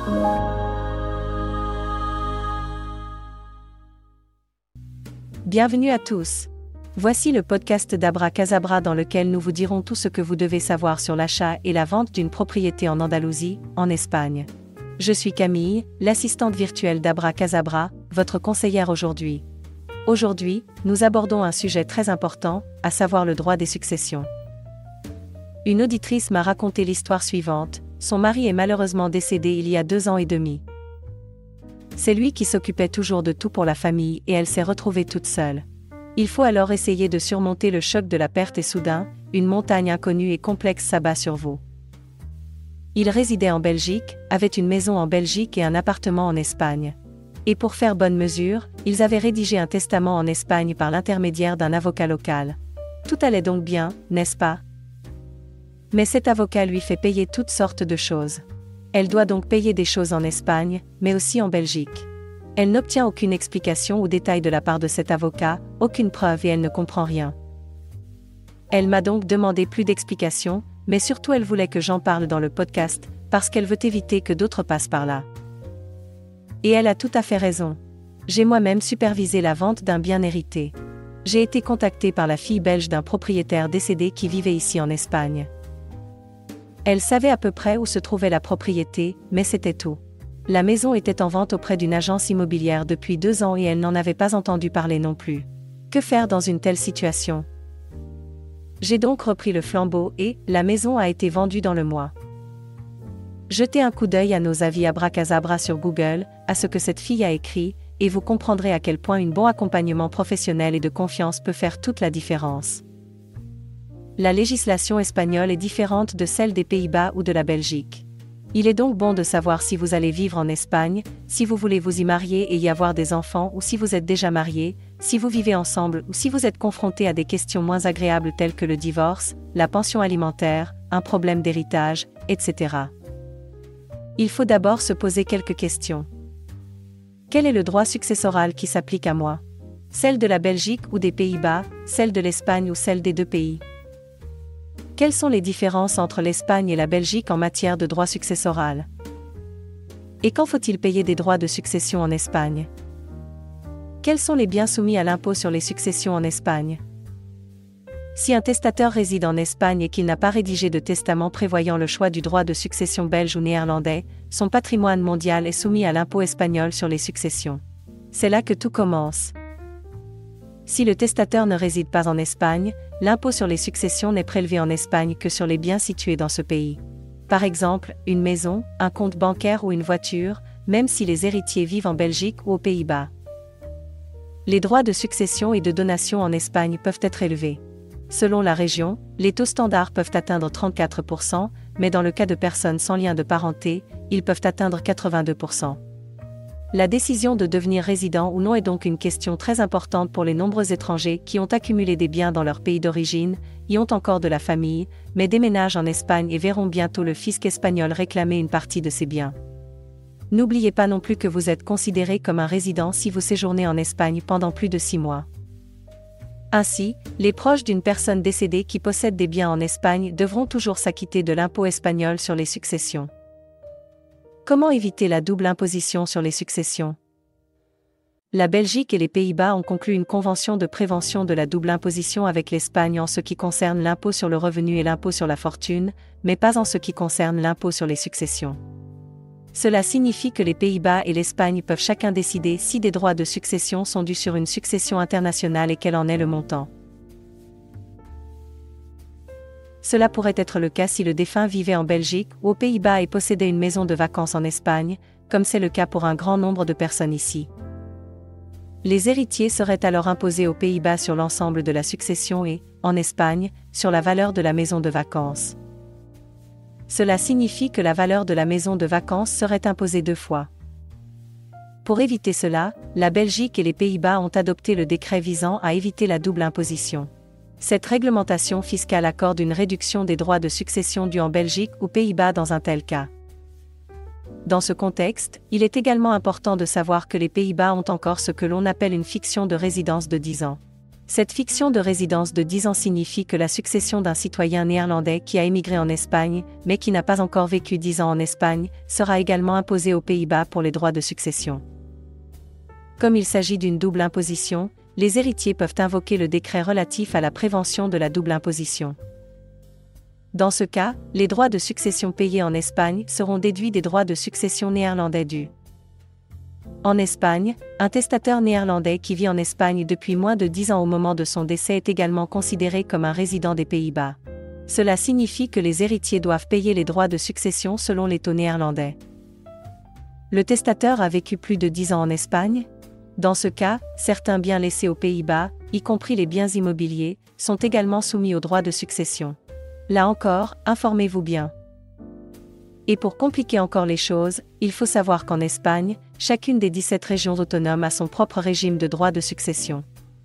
Bienvenue à tous. Voici le podcast d'Abracazabra dans lequel nous vous dirons tout ce que vous devez savoir sur l'achat et la vente d'une propriété en Andalousie, en Espagne. Je suis Camille, l'assistante virtuelle d'Abracazabra, votre conseillère aujourd'hui. Aujourd'hui, nous abordons un sujet très important, à savoir le droit des successions. Une auditrice m'a raconté l'histoire suivante: son mari est malheureusement décédé il y a 2 ans et demi. C'est lui qui s'occupait toujours de tout pour la famille et elle s'est retrouvée toute seule. Il faut alors essayer de surmonter le choc de la perte et soudain, une montagne inconnue et complexe s'abat sur vous. Il résidait en Belgique, avait une maison en Belgique et un appartement en Espagne. Et pour faire bonne mesure, ils avaient rédigé un testament en Espagne par l'intermédiaire d'un avocat local. Tout allait donc bien, n'est-ce pas? Mais cet avocat lui fait payer toutes sortes de choses. Elle doit donc payer des choses en Espagne, mais aussi en Belgique. Elle n'obtient aucune explication ou détail de la part de cet avocat, aucune preuve et elle ne comprend rien. Elle m'a donc demandé plus d'explications, mais surtout elle voulait que j'en parle dans le podcast, parce qu'elle veut éviter que d'autres passent par là. Et elle a tout à fait raison. J'ai moi-même supervisé la vente d'un bien hérité. J'ai été contactée par la fille belge d'un propriétaire décédé qui vivait ici en Espagne. Elle savait à peu près où se trouvait la propriété, mais c'était tout. La maison était en vente auprès d'une agence immobilière depuis 2 ans et elle n'en avait pas entendu parler non plus. Que faire dans une telle situation? J'ai donc repris le flambeau et la maison a été vendue dans le mois. Jetez un coup d'œil à nos avis Abracazabra sur Google, à ce que cette fille a écrit, et vous comprendrez à quel point un bon accompagnement professionnel et de confiance peut faire toute la différence. La législation espagnole est différente de celle des Pays-Bas ou de la Belgique. Il est donc bon de savoir si vous allez vivre en Espagne, si vous voulez vous y marier et y avoir des enfants ou si vous êtes déjà marié, si vous vivez ensemble ou si vous êtes confronté à des questions moins agréables telles que le divorce, la pension alimentaire, un problème d'héritage, etc. Il faut d'abord se poser quelques questions. Quel est le droit successoral qui s'applique à moi? Celle de la Belgique ou des Pays-Bas, celle de l'Espagne ou celle des 2 pays? Quelles sont les différences entre l'Espagne et la Belgique en matière de droit successoral? Et quand faut-il payer des droits de succession en Espagne? Quels sont les biens soumis à l'impôt sur les successions en Espagne? Si un testateur réside en Espagne et qu'il n'a pas rédigé de testament prévoyant le choix du droit de succession belge ou néerlandais, son patrimoine mondial est soumis à l'impôt espagnol sur les successions. C'est là que tout commence. Si le testateur ne réside pas en Espagne, l'impôt sur les successions n'est prélevé en Espagne que sur les biens situés dans ce pays. Par exemple, une maison, un compte bancaire ou une voiture, même si les héritiers vivent en Belgique ou aux Pays-Bas. Les droits de succession et de donation en Espagne peuvent être élevés. Selon la région, les taux standards peuvent atteindre 34%, mais dans le cas de personnes sans lien de parenté, ils peuvent atteindre 82%. La décision de devenir résident ou non est donc une question très importante pour les nombreux étrangers qui ont accumulé des biens dans leur pays d'origine, y ont encore de la famille, mais déménagent en Espagne et verront bientôt le fisc espagnol réclamer une partie de ces biens. N'oubliez pas non plus que vous êtes considéré comme un résident si vous séjournez en Espagne pendant plus de 6 mois. Ainsi, les proches d'une personne décédée qui possède des biens en Espagne devront toujours s'acquitter de l'impôt espagnol sur les successions. Comment éviter la double imposition sur les successions? La Belgique et les Pays-Bas ont conclu une convention de prévention de la double imposition avec l'Espagne en ce qui concerne l'impôt sur le revenu et l'impôt sur la fortune, mais pas en ce qui concerne l'impôt sur les successions. Cela signifie que les Pays-Bas et l'Espagne peuvent chacun décider si des droits de succession sont dus sur une succession internationale et quel en est le montant. Cela pourrait être le cas si le défunt vivait en Belgique ou aux Pays-Bas et possédait une maison de vacances en Espagne, comme c'est le cas pour un grand nombre de personnes ici. Les héritiers seraient alors imposés aux Pays-Bas sur l'ensemble de la succession et, en Espagne, sur la valeur de la maison de vacances. Cela signifie que la valeur de la maison de vacances serait imposée 2 fois. Pour éviter cela, la Belgique et les Pays-Bas ont adopté le décret visant à éviter la double imposition. Cette réglementation fiscale accorde une réduction des droits de succession dus en Belgique ou Pays-Bas dans un tel cas. Dans ce contexte, il est également important de savoir que les Pays-Bas ont encore ce que l'on appelle une fiction de résidence de 10 ans. Cette fiction de résidence de 10 ans signifie que la succession d'un citoyen néerlandais qui a émigré en Espagne, mais qui n'a pas encore vécu 10 ans en Espagne, sera également imposée aux Pays-Bas pour les droits de succession. Comme il s'agit d'une double imposition, les héritiers peuvent invoquer le décret relatif à la prévention de la double imposition. Dans ce cas, les droits de succession payés en Espagne seront déduits des droits de succession néerlandais dus. En Espagne, un testateur néerlandais qui vit en Espagne depuis moins de 10 ans au moment de son décès est également considéré comme un résident des Pays-Bas. Cela signifie que les héritiers doivent payer les droits de succession selon les taux néerlandais. Le testateur a vécu plus de 10 ans en Espagne ? Dans ce cas, certains biens laissés aux Pays-Bas, y compris les biens immobiliers, sont également soumis aux droits de succession. Là encore, informez-vous bien. Et pour compliquer encore les choses, il faut savoir qu'en Espagne, chacune des 17 régions autonomes a son propre régime de droit de succession.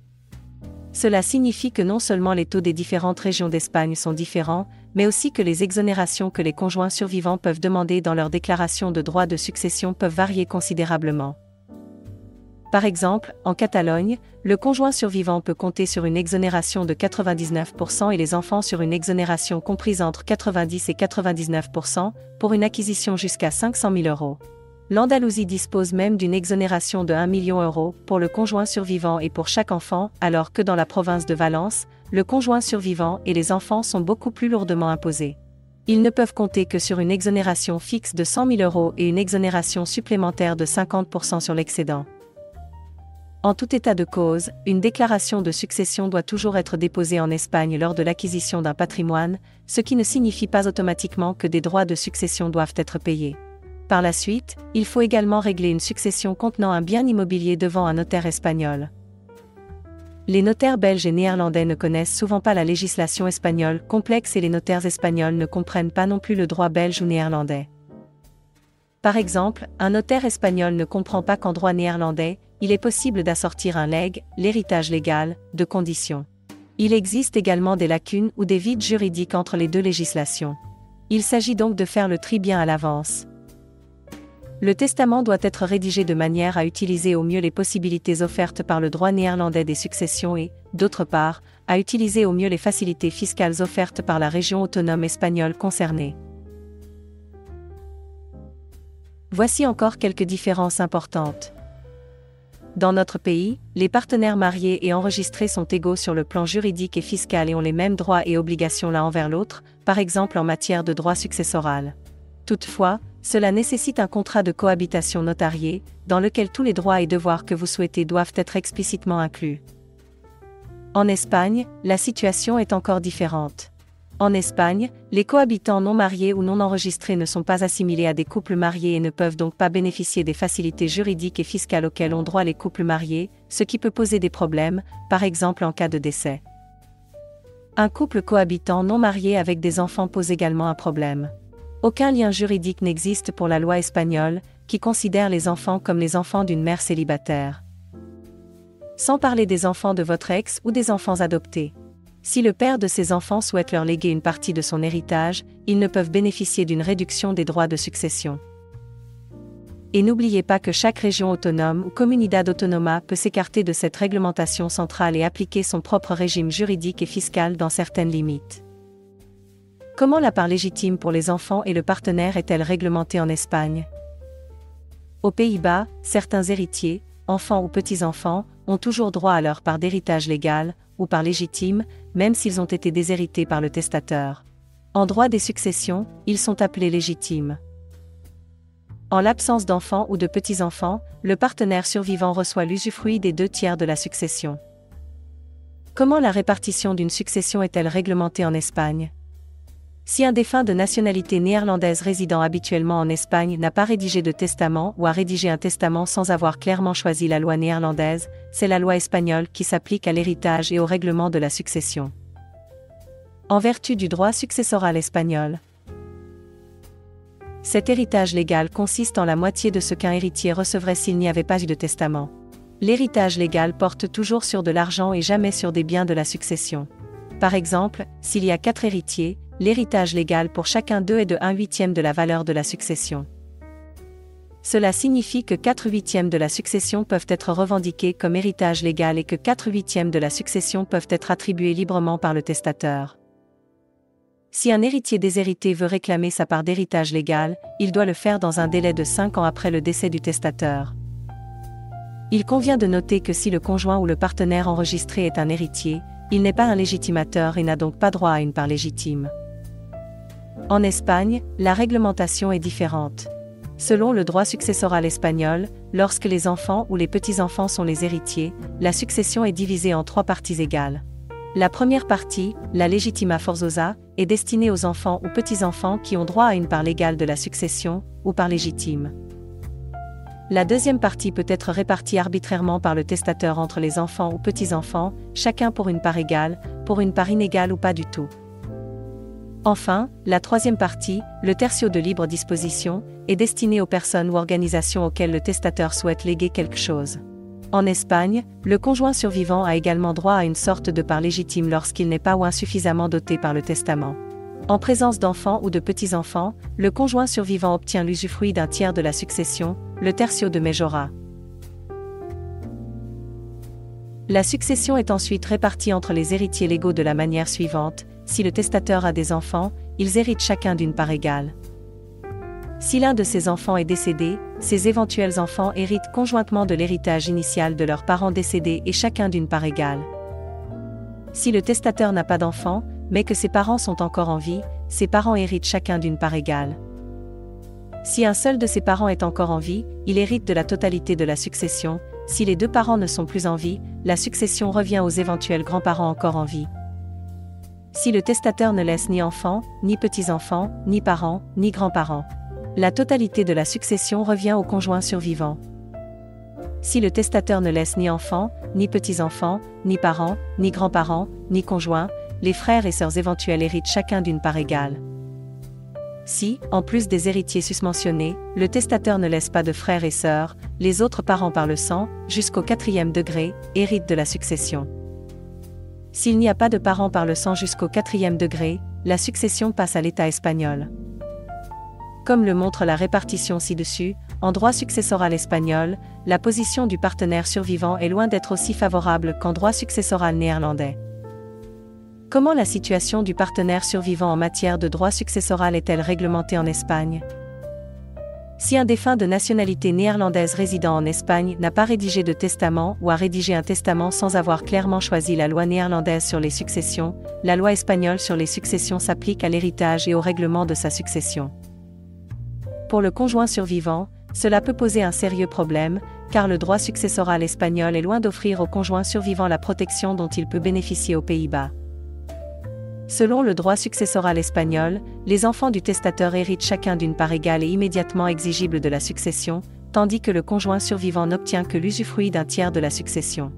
Cela signifie que non seulement les taux des différentes régions d'Espagne sont différents, mais aussi que les exonérations que les conjoints survivants peuvent demander dans leur déclaration de droit de succession peuvent varier considérablement. Par exemple, en Catalogne, le conjoint survivant peut compter sur une exonération de 99% et les enfants sur une exonération comprise entre 90 et 99% pour une acquisition jusqu'à 500 000 €. L'Andalousie dispose même d'une exonération de 1 million € pour le conjoint survivant et pour chaque enfant, alors que dans la province de Valence, le conjoint survivant et les enfants sont beaucoup plus lourdement imposés. Ils ne peuvent compter que sur une exonération fixe de 100 000 € et une exonération supplémentaire de 50% sur l'excédent. En tout état de cause, une déclaration de succession doit toujours être déposée en Espagne lors de l'acquisition d'un patrimoine, ce qui ne signifie pas automatiquement que des droits de succession doivent être payés. Par la suite, il faut également régler une succession contenant un bien immobilier devant un notaire espagnol. Les notaires belges et néerlandais ne connaissent souvent pas la législation espagnole complexe et les notaires espagnols ne comprennent pas non plus le droit belge ou néerlandais. Par exemple, un notaire espagnol ne comprend pas qu'en droit néerlandais, il est possible d'assortir un legs, l'héritage légal, de conditions. Il existe également des lacunes ou des vides juridiques entre les deux législations. Il s'agit donc de faire le tri bien à l'avance. Le testament doit être rédigé de manière à utiliser au mieux les possibilités offertes par le droit néerlandais des successions et, d'autre part, à utiliser au mieux les facilités fiscales offertes par la région autonome espagnole concernée. Voici encore quelques différences importantes. Dans notre pays, les partenaires mariés et enregistrés sont égaux sur le plan juridique et fiscal et ont les mêmes droits et obligations l'un envers l'autre, par exemple en matière de droit successoral. Toutefois, cela nécessite un contrat de cohabitation notarié, dans lequel tous les droits et devoirs que vous souhaitez doivent être explicitement inclus. En Espagne, la situation est encore différente. En Espagne, les cohabitants non mariés ou non enregistrés ne sont pas assimilés à des couples mariés et ne peuvent donc pas bénéficier des facilités juridiques et fiscales auxquelles ont droit les couples mariés, ce qui peut poser des problèmes, par exemple en cas de décès. Un couple cohabitant non marié avec des enfants pose également un problème. Aucun lien juridique n'existe pour la loi espagnole, qui considère les enfants comme les enfants d'une mère célibataire. Sans parler des enfants de votre ex ou des enfants adoptés. Si le père de ces enfants souhaite leur léguer une partie de son héritage, ils ne peuvent bénéficier d'une réduction des droits de succession. Et n'oubliez pas que chaque région autonome ou comunidad autónoma peut s'écarter de cette réglementation centrale et appliquer son propre régime juridique et fiscal dans certaines limites. Comment la part légitime pour les enfants et le partenaire est-elle réglementée en Espagne ? Aux Pays-Bas, certains héritiers, enfants ou petits-enfants, ont toujours droit à leur part d'héritage légal, ou part légitime, même s'ils ont été déshérités par le testateur. En droit des successions, ils sont appelés légitimes. En l'absence d'enfants ou de petits-enfants, le partenaire survivant reçoit l'usufruit des 2/3 de la succession. Comment la répartition d'une succession est-elle réglementée en Espagne ? Si un défunt de nationalité néerlandaise résidant habituellement en Espagne n'a pas rédigé de testament ou a rédigé un testament sans avoir clairement choisi la loi néerlandaise, c'est la loi espagnole qui s'applique à l'héritage et au règlement de la succession. En vertu du droit successoral espagnol, cet héritage légal consiste en la moitié de ce qu'un héritier recevrait s'il n'y avait pas eu de testament. L'héritage légal porte toujours sur de l'argent et jamais sur des biens de la succession. Par exemple, s'il y a 4 héritiers, l'héritage légal pour chacun d'eux est de 1/8 de la valeur de la succession. Cela signifie que 4/8 de la succession peuvent être revendiqués comme héritage légal et que 4/8 de la succession peuvent être attribués librement par le testateur. Si un héritier déshérité veut réclamer sa part d'héritage légal, il doit le faire dans un délai de 5 ans après le décès du testateur. Il convient de noter que si le conjoint ou le partenaire enregistré est un héritier, il n'est pas un légitimateur et n'a donc pas droit à une part légitime. En Espagne, la réglementation est différente. Selon le droit successoral espagnol, lorsque les enfants ou les petits-enfants sont les héritiers, la succession est divisée en 3 parties égales. La première partie, la legitima forzosa, est destinée aux enfants ou petits-enfants qui ont droit à une part légale de la succession, ou part légitime. La deuxième partie peut être répartie arbitrairement par le testateur entre les enfants ou petits-enfants, chacun pour une part égale, pour une part inégale ou pas du tout. Enfin, la troisième partie, le tertio de libre disposition, est destinée aux personnes ou organisations auxquelles le testateur souhaite léguer quelque chose. En Espagne, le conjoint survivant a également droit à une sorte de part légitime lorsqu'il n'est pas ou insuffisamment doté par le testament. En présence d'enfants ou de petits-enfants, le conjoint survivant obtient l'usufruit d'un tiers de la succession, le tertio de majora. La succession est ensuite répartie entre les héritiers légaux de la manière suivante: si le testateur a des enfants, ils héritent chacun d'une part égale. Si l'un de ses enfants est décédé, ses éventuels enfants héritent conjointement de l'héritage initial de leurs parents décédés et chacun d'une part égale. Si le testateur n'a pas d'enfants, mais que ses parents sont encore en vie, ses parents héritent chacun d'une part égale. Si un seul de ses parents est encore en vie, il hérite de la totalité de la succession. Si les 2 parents ne sont plus en vie, la succession revient aux éventuels grands-parents encore en vie. Si le testateur ne laisse ni enfants, ni petits-enfants, ni parents, ni grands-parents, la totalité de la succession revient au conjoint survivant. Si le testateur ne laisse ni enfants, ni petits-enfants, ni parents, ni grands-parents, ni conjoints, les frères et sœurs éventuels héritent chacun d'une part égale. Si, en plus des héritiers susmentionnés, le testateur ne laisse pas de frères et sœurs, les autres parents par le sang, jusqu'au 4e degré, héritent de la succession. S'il n'y a pas de parents par le sang jusqu'au 4e degré, la succession passe à l'État espagnol. Comme le montre la répartition ci-dessus, en droit successoral espagnol, la position du partenaire survivant est loin d'être aussi favorable qu'en droit successoral néerlandais. Comment la situation du partenaire survivant en matière de droit successoral est-elle réglementée en Espagne? Si un défunt de nationalité néerlandaise résidant en Espagne n'a pas rédigé de testament ou a rédigé un testament sans avoir clairement choisi la loi néerlandaise sur les successions, la loi espagnole sur les successions s'applique à l'héritage et au règlement de sa succession. Pour le conjoint survivant, cela peut poser un sérieux problème, car le droit successoral espagnol est loin d'offrir au conjoint survivant la protection dont il peut bénéficier aux Pays-Bas. Selon le droit successoral espagnol, les enfants du testateur héritent chacun d'une part égale et immédiatement exigible de la succession, tandis que le conjoint survivant n'obtient que l'usufruit d'un tiers de la succession.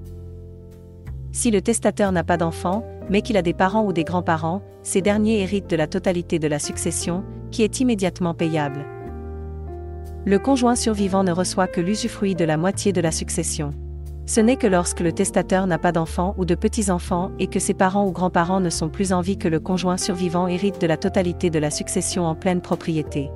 Si le testateur n'a pas d'enfants, mais qu'il a des parents ou des grands-parents, ces derniers héritent de la totalité de la succession, qui est immédiatement payable. Le conjoint survivant ne reçoit que l'usufruit de la moitié de la succession. Ce n'est que lorsque le testateur n'a pas d'enfants ou de petits-enfants et que ses parents ou grands-parents ne sont plus en vie que le conjoint survivant hérite de la totalité de la succession en pleine propriété.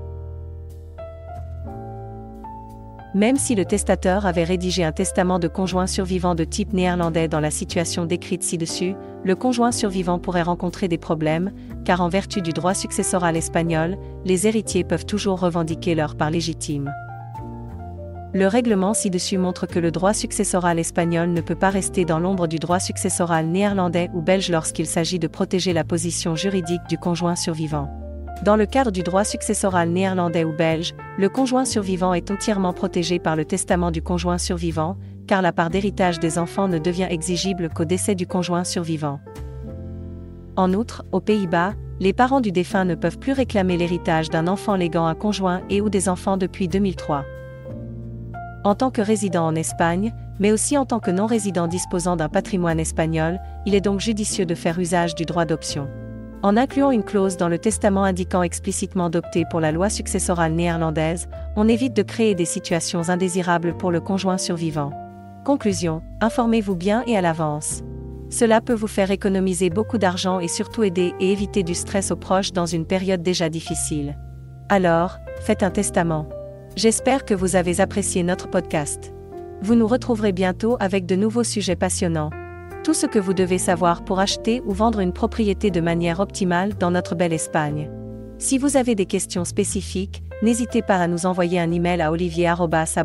Même si le testateur avait rédigé un testament de conjoint survivant de type néerlandais dans la situation décrite ci-dessus, le conjoint survivant pourrait rencontrer des problèmes, car en vertu du droit successoral espagnol, les héritiers peuvent toujours revendiquer leur part légitime. Le règlement ci-dessus montre que le droit successoral espagnol ne peut pas rester dans l'ombre du droit successoral néerlandais ou belge lorsqu'il s'agit de protéger la position juridique du conjoint survivant. Dans le cadre du droit successoral néerlandais ou belge, le conjoint survivant est entièrement protégé par le testament du conjoint survivant, car la part d'héritage des enfants ne devient exigible qu'au décès du conjoint survivant. En outre, aux Pays-Bas, les parents du défunt ne peuvent plus réclamer l'héritage d'un enfant léguant un conjoint et ou des enfants depuis 2003. En tant que résident en Espagne, mais aussi en tant que non-résident disposant d'un patrimoine espagnol, il est donc judicieux de faire usage du droit d'option. En incluant une clause dans le testament indiquant explicitement d'opter pour la loi successorale néerlandaise, on évite de créer des situations indésirables pour le conjoint survivant. Conclusion, informez-vous bien et à l'avance. Cela peut vous faire économiser beaucoup d'argent et surtout aider et éviter du stress aux proches dans une période déjà difficile. Alors, faites un testament. J'espère que vous avez apprécié notre podcast. Vous nous retrouverez bientôt avec de nouveaux sujets passionnants. Tout ce que vous devez savoir pour acheter ou vendre une propriété de manière optimale dans notre belle Espagne. Si vous avez des questions spécifiques, n'hésitez pas à nous envoyer un email à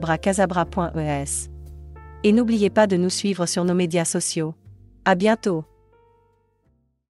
olivier@abracasabra.es. Et n'oubliez pas de nous suivre sur nos médias sociaux. À bientôt!